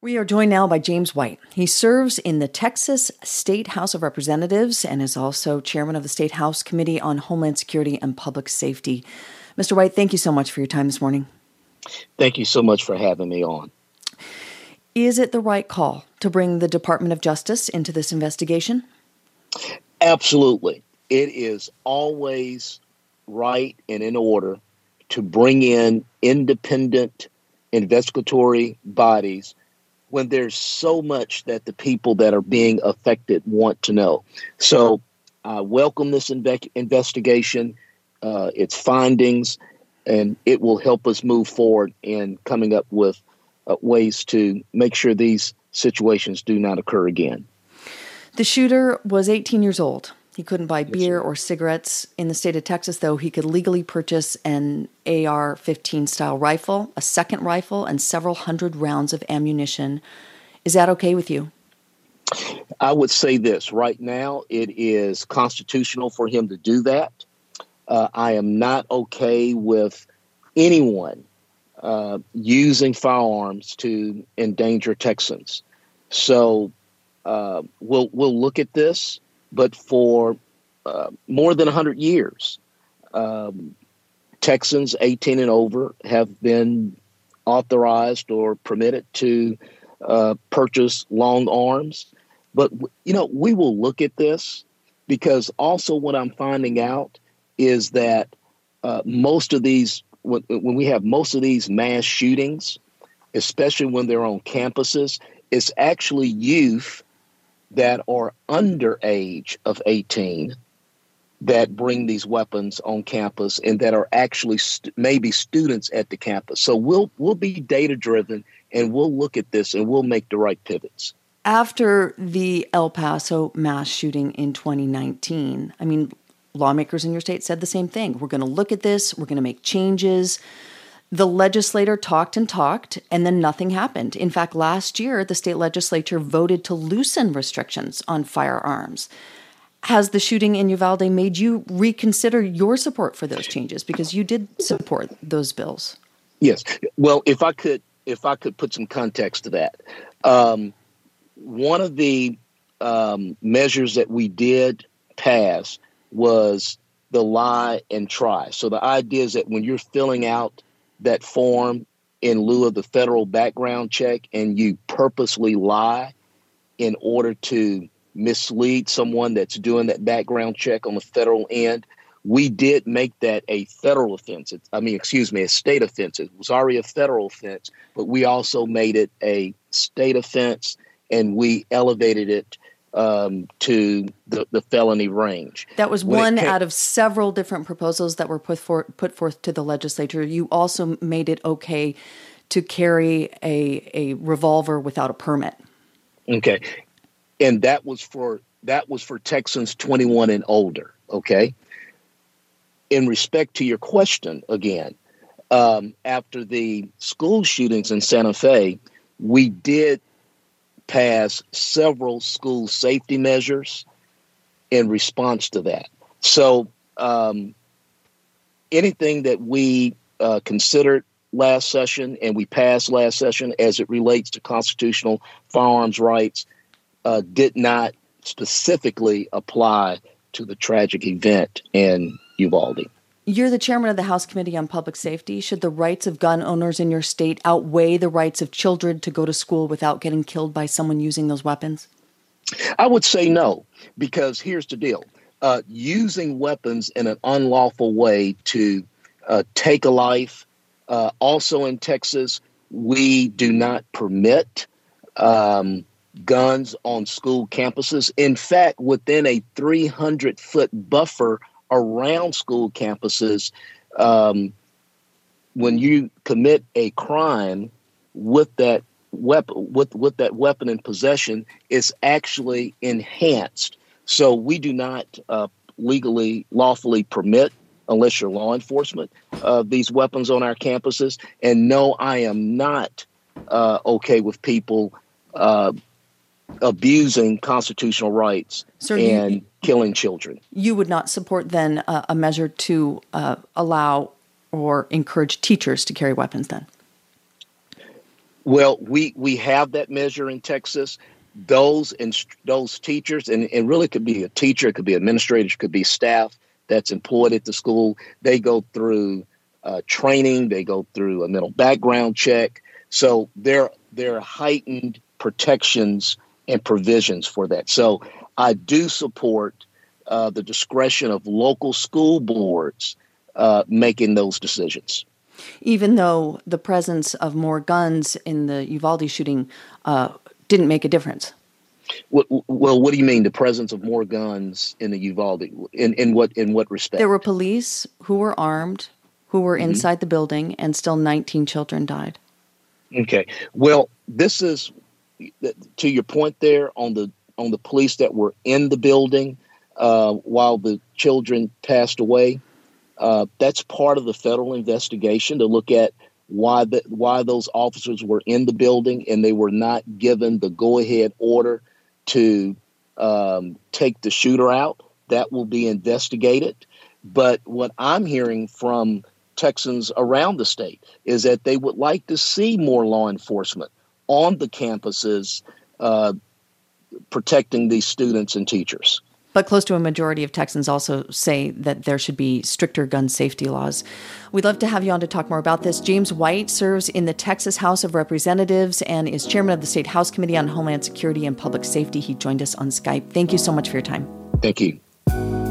We are joined now by James White. He serves in the Texas State House of Representatives and is also chairman of the State House Committee on Homeland Security and Public Safety. Mr. White, thank you so much for your time this morning. Thank you so much for having me on. Is it the right call to bring the Department of Justice into this investigation? Absolutely. It is always right and in order to bring in independent investigatory bodies when there's so much that the people that are being affected want to know. So I welcome this investigation, its findings, and it will help us move forward in coming up with ways to make sure these situations do not occur again. The shooter was 18 years old. He couldn't buy beer or cigarettes. In the state of Texas, though, he could legally purchase an AR-15 style rifle, a second rifle, and several hundred rounds of ammunition. Is that okay with you? I would say this. Right now, it is constitutional for him to do that. I am not okay with anyone using firearms to endanger Texans. So we'll look at this. But for more than 100 years, Texans 18 and over have been authorized or permitted to purchase long arms. But, we will look at this because also what I'm finding out is that most of these, when we have most of these mass shootings, especially when they're on campuses, it's actually youth that are under age of 18 that bring these weapons on campus and that are actually maybe students at the campus. So we'll be data driven and we'll look at this and we'll make the right pivots. After the El Paso mass shooting in 2019, lawmakers in your state said the same thing. We're going to look at this. We're going to make changes. The legislator talked, and then nothing happened. In fact, last year, the state legislature voted to loosen restrictions on firearms. Has the shooting in Uvalde made you reconsider your support for those changes? Because you did support those bills. Yes. Well, if I could put some context to that, one of the measures that we did pass was the lie and try. So the idea is that when you're filling out that form in lieu of the federal background check and you purposely lie in order to mislead someone that's doing that background check on the federal end, we did make that a federal offense. A state offense. It was already a federal offense, but we also made it a state offense and we elevated it to the felony range. That was one out of several different proposals that were put forth to the legislature. You also made it okay to carry a revolver without a permit. Okay, and that was for Texans 21 and older. Okay. In respect to your question, again, after the school shootings in Santa Fe, we did pass several school safety measures in response to that. So anything that we considered last session and we passed last session as it relates to constitutional firearms rights did not specifically apply to the tragic event in Uvalde. You're the chairman of the House Committee on Public Safety. Should the rights of gun owners in your state outweigh the rights of children to go to school without getting killed by someone using those weapons? I would say no, because here's the deal. Using weapons in an unlawful way to take a life. Also in Texas, we do not permit guns on school campuses. In fact, within a 300-foot buffer around school campuses, when you commit a crime with that weapon in possession, it's actually enhanced. So we do not lawfully permit, unless you're law enforcement, these weapons on our campuses. And no, I am not okay with people abusing constitutional rights and killing children. You would not support then a measure to allow or encourage teachers to carry weapons then? Well, we have that measure in Texas. Those teachers, and really could be a teacher, it could be administrators, could be staff that's employed at the school. They go through training, they go through a mental background check. So there are heightened protections and provisions for that. So I do support the discretion of local school boards making those decisions. Even though the presence of more guns in the Uvalde shooting didn't make a difference. Well, what do you mean the presence of more guns in the Uvalde? In what respect? There were police who were armed, who were inside the building, and still 19 children died. Okay. Well, this is to your point there on the police that were in the building while the children passed away. That's part of the federal investigation to look at why those officers were in the building and they were not given the go-ahead order to take the shooter out. That will be investigated. But what I'm hearing from Texans around the state is that they would like to see more law enforcement on the campuses protecting these students and teachers. But close to a majority of Texans also say that there should be stricter gun safety laws. We'd love to have you on to talk more about this. James White serves in the Texas House of Representatives and is chairman of the State House Committee on Homeland Security and Public Safety. He joined us on Skype. Thank you so much for your time. Thank you.